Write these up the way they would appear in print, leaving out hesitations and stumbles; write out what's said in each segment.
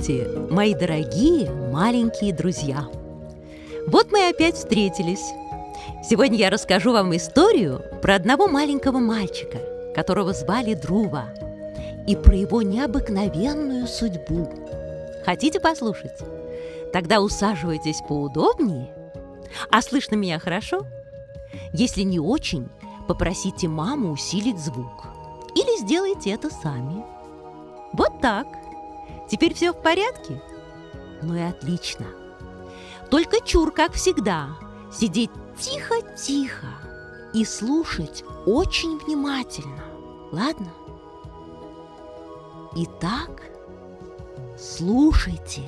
Здравствуйте, мои дорогие маленькие друзья! Вот мы опять встретились. Сегодня я расскажу вам историю про одного маленького мальчика, которого звали Друва, и про его необыкновенную судьбу. Хотите послушать? Тогда усаживайтесь поудобнее. А слышно меня хорошо? Если не очень, попросите маму усилить звук. Или сделайте это сами. Вот так. Теперь все в порядке? Ну и отлично. Только чур, как всегда, сидеть тихо-тихо и слушать очень внимательно. Ладно? Итак, слушайте.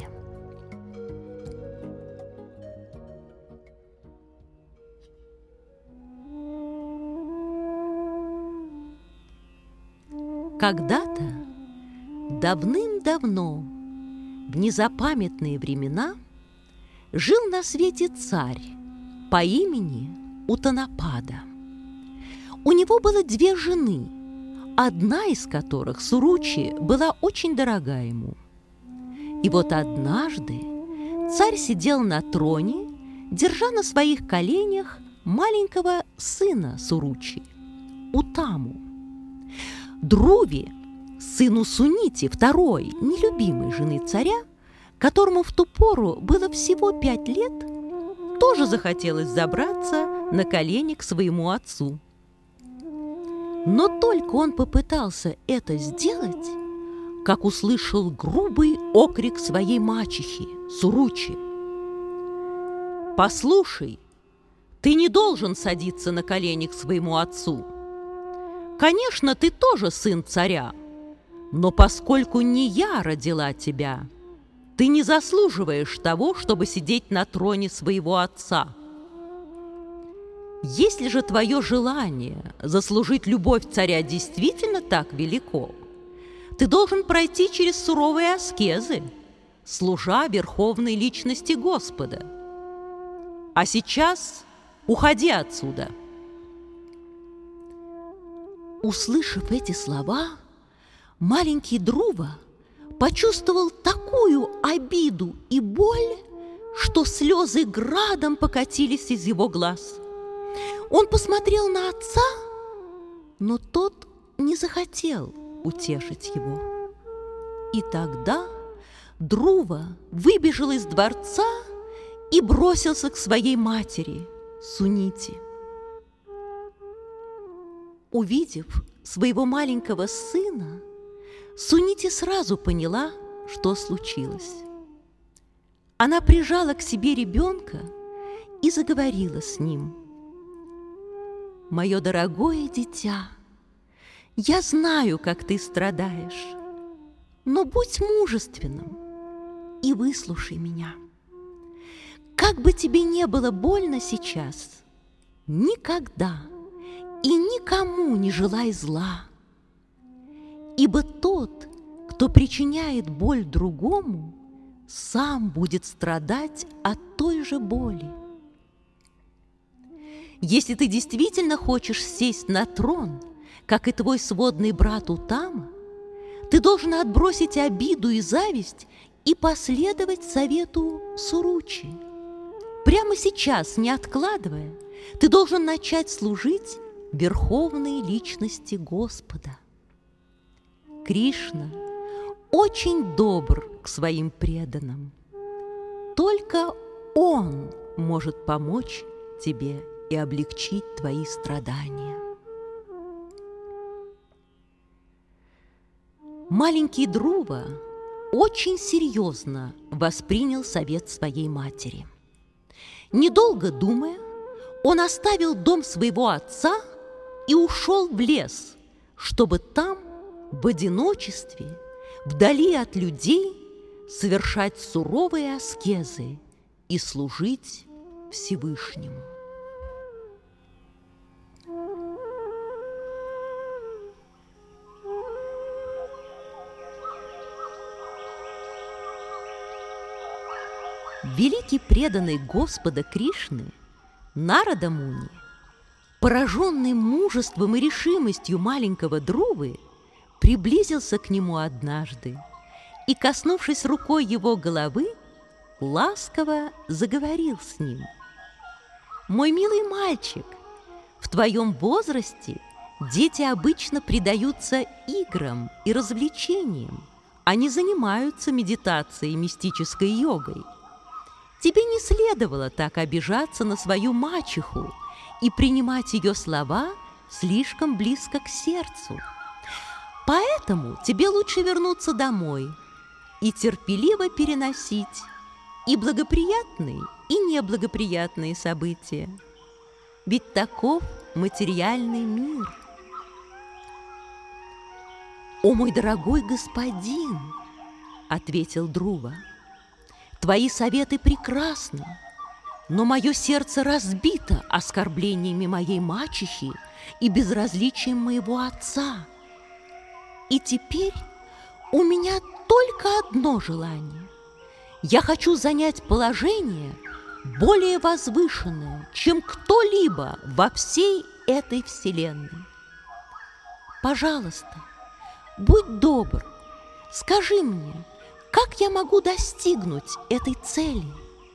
Когда-то, давным-давно, в незапамятные времена, жил на свете царь по имени Утанапада. У него было две жены, одна из которых, Суручи, была очень дорога ему. И вот однажды царь сидел на троне, держа на своих коленях маленького сына Суручи, Утаму. Друве, сыну Сунити, второй, нелюбимой жены царя, которому в ту пору было всего 5 лет, тоже захотелось забраться на колени к своему отцу. Но только он попытался это сделать, как услышал грубый окрик своей мачехи, Суручи. «Послушай, ты не должен садиться на колени к своему отцу. Конечно, ты тоже сын царя, но поскольку не я родила тебя, ты не заслуживаешь того, чтобы сидеть на троне своего отца. Если же твое желание заслужить любовь царя действительно так велико, ты должен пройти через суровые аскезы, служа верховной личности Господа. А сейчас уходи отсюда». Услышав эти слова, маленький Друва почувствовал такую обиду и боль, что слезы градом покатились из его глаз. Он посмотрел на отца, но тот не захотел утешить его. И тогда Друва выбежал из дворца и бросился к своей матери, Сунити. Увидев своего маленького сына, Сунити сразу поняла, что случилось. Она прижала к себе ребенка и заговорила с ним. «Мое дорогое дитя, я знаю, как ты страдаешь, но будь мужественным и выслушай меня. Как бы тебе не было больно сейчас, никогда и никому не желай зла, ибо тот, кто причиняет боль другому, сам будет страдать от той же боли. Если ты действительно хочешь сесть на трон, как и твой сводный брат Утама, ты должен отбросить обиду и зависть и последовать совету Суручи. Прямо сейчас, не откладывая, ты должен начать служить верховной личности Господа. Кришна очень добр к своим преданным. Только Он может помочь тебе и облегчить твои страдания. Маленький Друва очень серьезно воспринял совет своей матери. Недолго думая, он оставил дом своего отца и ушел в лес, чтобы там, в одиночестве, вдали от людей, совершать суровые аскезы и служить Всевышнему. Великий преданный Господа Кришны Нарада Муни, пораженный мужеством и решимостью маленького Друвы, приблизился к нему однажды и, коснувшись рукой его головы, ласково заговорил с ним. «Мой милый мальчик, в твоем возрасте дети обычно предаются играм и развлечениям, а не занимаются медитацией и мистической йогой. Тебе не следовало так обижаться на свою мачеху и принимать ее слова слишком близко к сердцу. Поэтому тебе лучше вернуться домой и терпеливо переносить и благоприятные, и неблагоприятные события. Ведь таков материальный мир». «О, мой дорогой господин!» — ответил Друва. «Твои советы прекрасны, но мое сердце разбито оскорблениями моей мачехи и безразличием моего отца. И теперь у меня только одно желание. Я хочу занять положение более возвышенное, чем кто-либо во всей этой вселенной. Пожалуйста, будь добр, скажи мне, как я могу достигнуть этой цели?»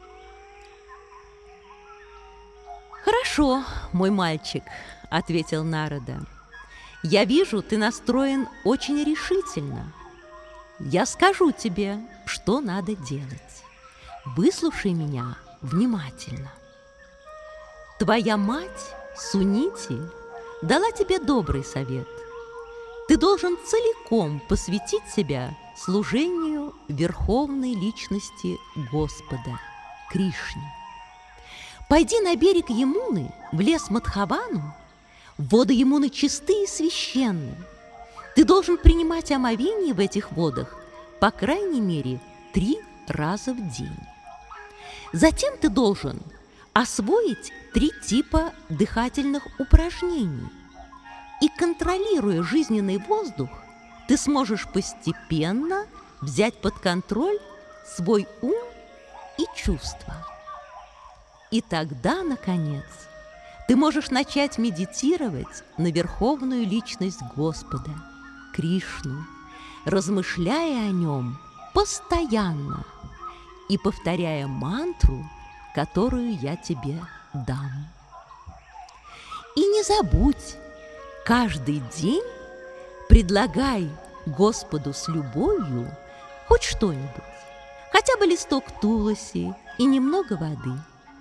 «Хорошо, мой мальчик», — ответил Нарада. «Я вижу, ты настроен очень решительно. Я скажу тебе, что надо делать. Выслушай меня внимательно. Твоя мать, Сунити, дала тебе добрый совет. Ты должен целиком посвятить себя служению верховной личности Господа, Кришне. Пойди на берег Ямуны, в лес Мадхавану. Воды Ямуны чистые и священные. Ты должен принимать омовение в этих водах по крайней мере 3 раза в день. Затем ты должен освоить 3 типа дыхательных упражнений. И, контролируя жизненный воздух, ты сможешь постепенно взять под контроль свой ум и чувства. И тогда, наконец, ты можешь начать медитировать на верховную личность Господа, Кришну, размышляя о нем постоянно и повторяя мантру, которую я тебе дам. И не забудь, каждый день предлагай Господу с любовью хоть что-нибудь, хотя бы листок туласи и немного воды.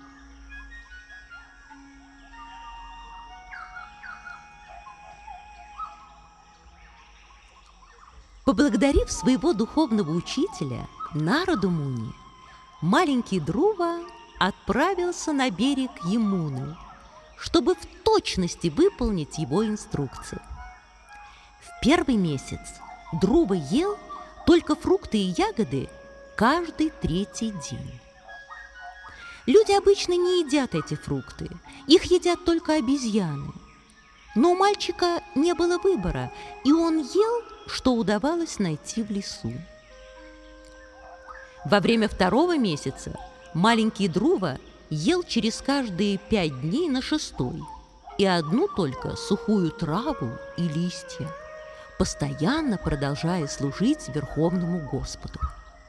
Поблагодарив своего духовного учителя Нараду Муни, маленький Друва отправился на берег Ямуны, чтобы в точности выполнить его инструкции. В первый месяц Друва ел только фрукты и ягоды каждый 3-й день. Люди обычно не едят эти фрукты, их едят только обезьяны. Но у мальчика не было выбора, и он ел, что удавалось найти в лесу. Во время 2-го месяца маленький Друва ел через каждые 5 дней на 6-й и одну только сухую траву и листья, постоянно продолжая служить Верховному Господу.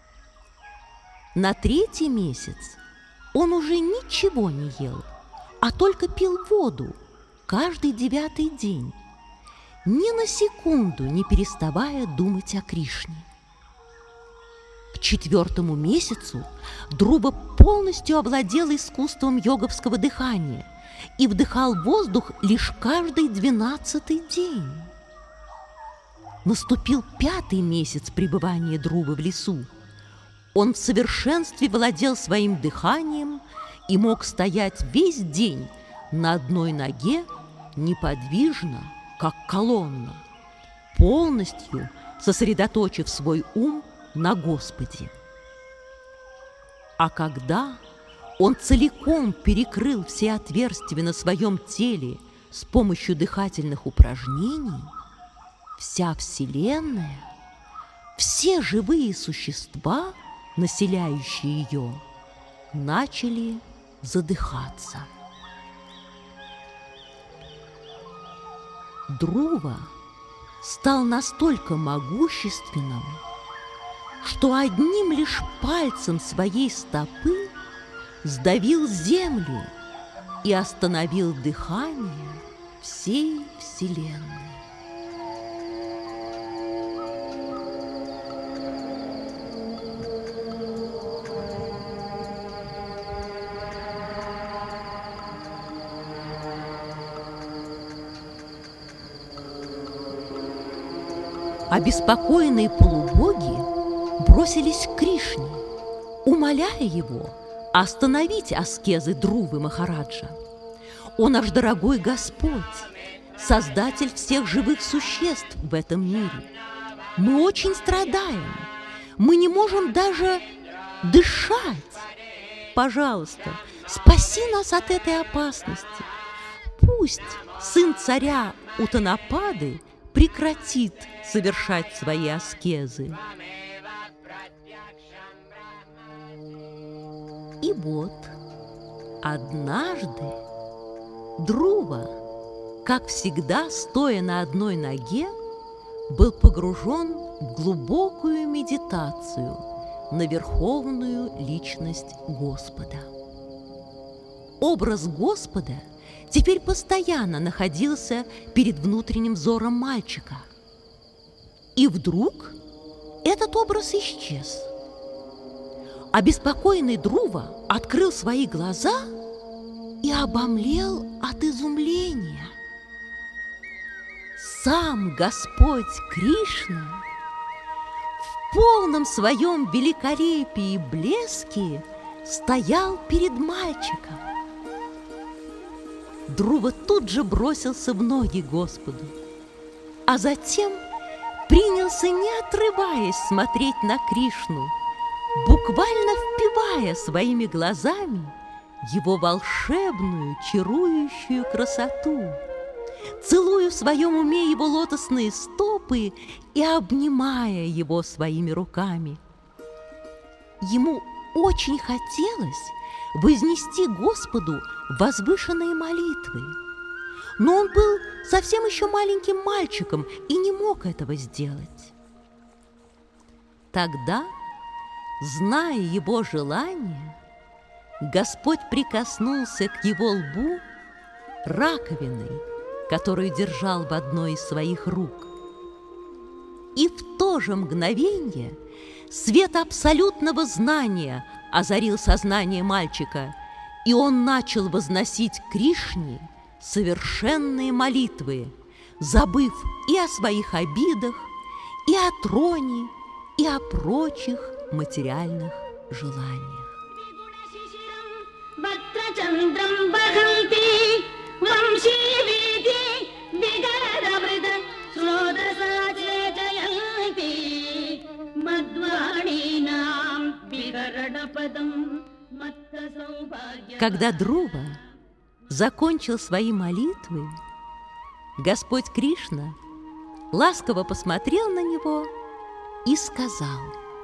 На 3-й месяц он уже ничего не ел, а только пил воду каждый 9-й день, ни на секунду не переставая думать о Кришне. К 4-му месяцу Друва полностью овладел искусством йоговского дыхания и вдыхал воздух лишь каждый 12-й день. Наступил 5-й месяц пребывания Друвы в лесу. Он в совершенстве владел своим дыханием и мог стоять весь день на одной ноге неподвижно, как колонна, полностью сосредоточив свой ум на Господе. А когда он целиком перекрыл все отверстия на своем теле с помощью дыхательных упражнений, вся Вселенная, все живые существа, населяющие ее, начали задыхаться. Друва стал настолько могущественным, что одним лишь пальцем своей стопы сдавил землю и остановил дыхание всей вселенной. Обеспокоенные полубоги бросились к Кришне, умоляя его остановить аскезы Друвы Махараджа. «О наш дорогой Господь, Создатель всех живых существ в этом мире! Мы очень страдаем, мы не можем даже дышать. Пожалуйста, спаси нас от этой опасности. Пусть сын царя Утанапады прекратит совершать свои аскезы». И вот однажды Друва, как всегда, стоя на одной ноге, был погружен в глубокую медитацию на верховную личность Господа. Образ Господа теперь постоянно находился перед внутренним взором мальчика. И вдруг этот образ исчез. Обеспокоенный Друва открыл свои глаза и обомлел от изумления. Сам Господь Кришна в полном своем великолепии и блеске стоял перед мальчиком. Друва тут же бросился в ноги Господу, а затем принялся, не отрываясь, смотреть на Кришну, буквально впивая своими глазами его волшебную, чарующую красоту, целуя в своем уме его лотосные стопы и обнимая его своими руками. Ему очень хотелось вознести Господу возвышенные молитвы, но он был совсем еще маленьким мальчиком и не мог этого сделать. Тогда, зная его желание, Господь прикоснулся к его лбу раковиной, которую держал в одной из своих рук. И в то же мгновение свет абсолютного знания озарил сознание мальчика, и он начал возносить Кришне совершенные молитвы, забыв и о своих обидах, и о троне, и о прочих материальных желаниях. Когда Друва закончил свои молитвы, Господь Кришна ласково посмотрел на него и сказал: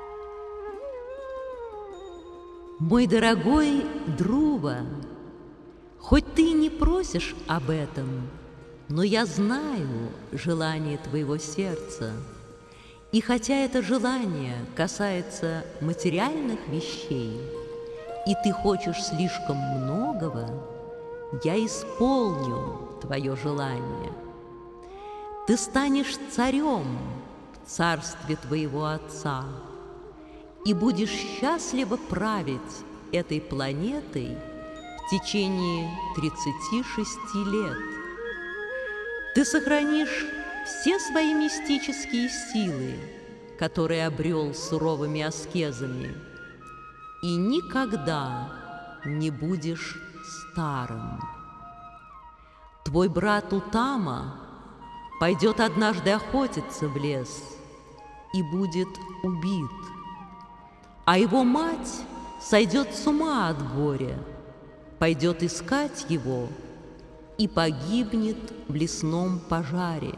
«Мой дорогой Друва, хоть ты и не просишь об этом, но я знаю желание твоего сердца, и хотя это желание касается материальных вещей, и ты хочешь слишком многого, я исполню твое желание. Ты станешь царем в царстве твоего отца и будешь счастливо править этой планетой в течение 36 лет. Ты сохранишь все свои мистические силы, которые обрел суровыми аскезами, и никогда не будешь старым. Твой брат Утама пойдет однажды охотиться в лес и будет убит, а его мать сойдет с ума от горя, пойдет искать его и погибнет в лесном пожаре.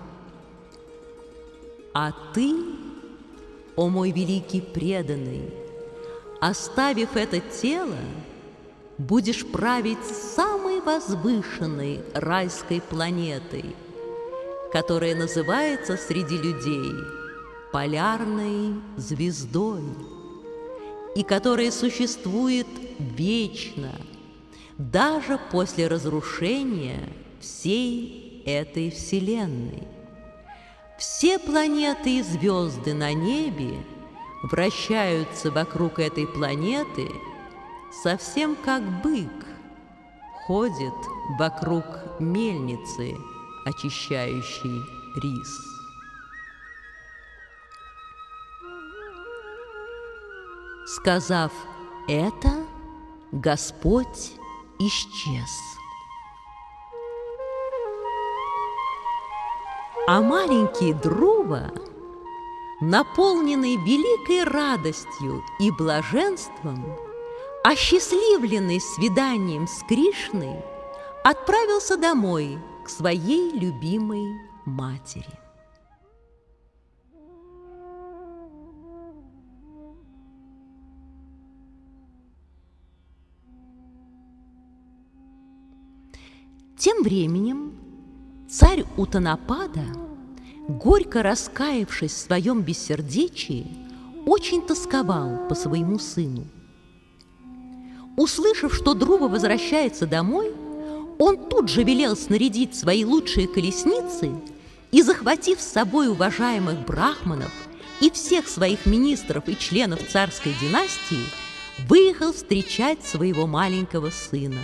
А ты, о мой великий преданный, оставив это тело, будешь править самой возвышенной райской планетой, которая называется среди людей полярной звездой, и которая существует вечно, даже после разрушения всей этой Вселенной. Все планеты и звезды на небе вращаются вокруг этой планеты, совсем как бык ходит вокруг мельницы, очищающей рис. Сказав это, Господь исчез. А маленький Друва, наполненный великой радостью и блаженством, осчастливленный свиданием с Кришной, отправился домой к своей любимой матери. Тем временем царь Утанапада, горько раскаявшись в своем бессердечии, очень тосковал по своему сыну. Услышав, что Друва возвращается домой, он тут же велел снарядить свои лучшие колесницы и, захватив с собой уважаемых брахманов и всех своих министров и членов царской династии, выехал встречать своего маленького сына.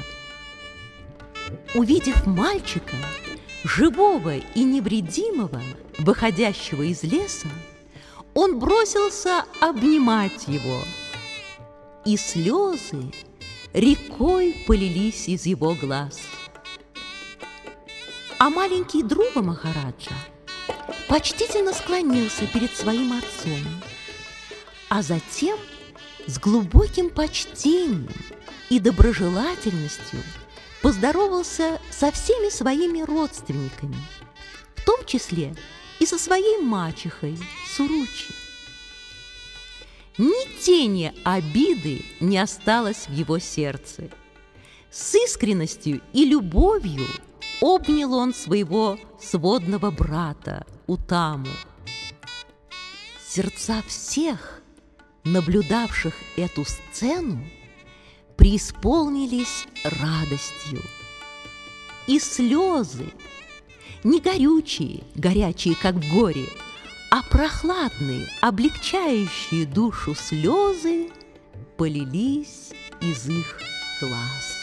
Увидев мальчика, живого и невредимого, выходящего из леса, он бросился обнимать его, и слезы рекой полились из его глаз. А маленький Друва Махараджа почтительно склонился перед своим отцом, а затем с глубоким почтением и доброжелательностью поздоровался со всеми своими родственниками, в том числе и со своей мачехой Суручи. Ни тени обиды не осталось в его сердце. С искренностью и любовью обнял он своего сводного брата Утаму. Сердца всех, наблюдавших эту сцену, преисполнились радостью, и слезы, не горючие, горячие, как в горе, а прохладные, облегчающие душу слезы полились из их глаз.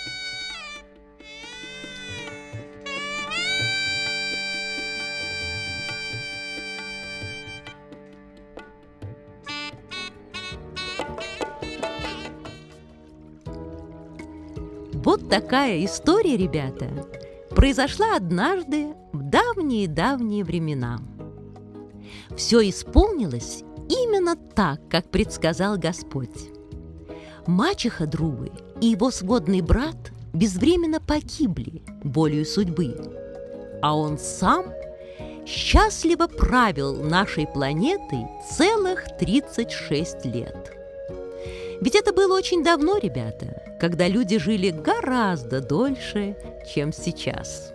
Вот такая история, ребята, произошла однажды в давние-давние времена. Все исполнилось именно так, как предсказал Господь. Мачеха Друвы и его сводный брат безвременно погибли волею судьбы, а он сам счастливо правил нашей планетой целых 36 лет. Ведь это было очень давно, ребята, когда люди жили гораздо дольше, чем сейчас.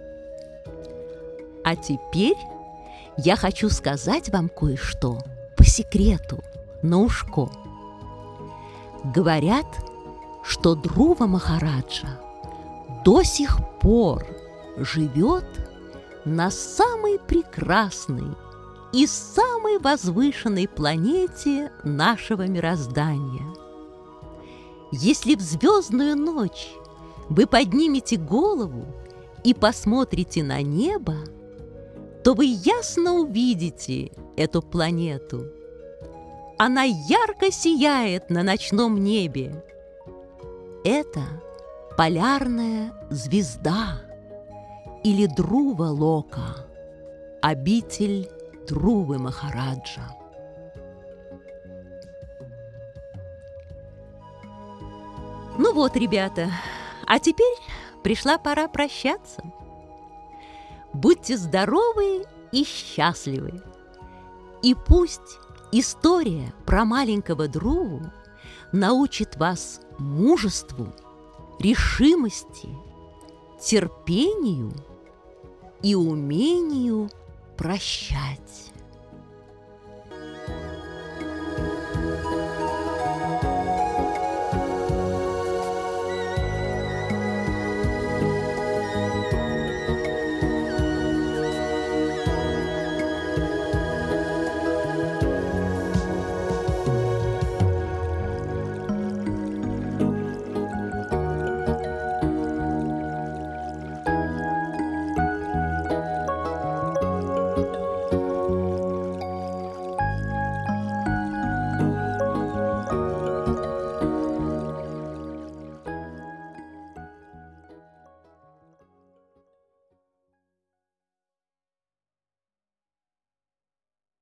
А теперь я хочу сказать вам кое-что по секрету, на ушко. Говорят, что Друва Махараджа до сих пор живет на самой прекрасной и самой возвышенной планете нашего мироздания. Если в звездную ночь вы поднимете голову и посмотрите на небо, то вы ясно увидите эту планету. Она ярко сияет на ночном небе. Это полярная звезда или Друва Лока, обитель Друвы Махараджа. Ну вот, ребята, а теперь пришла пора прощаться. Будьте здоровы и счастливы. И пусть история про маленького Друву научит вас мужеству, решимости, терпению и умению прощать.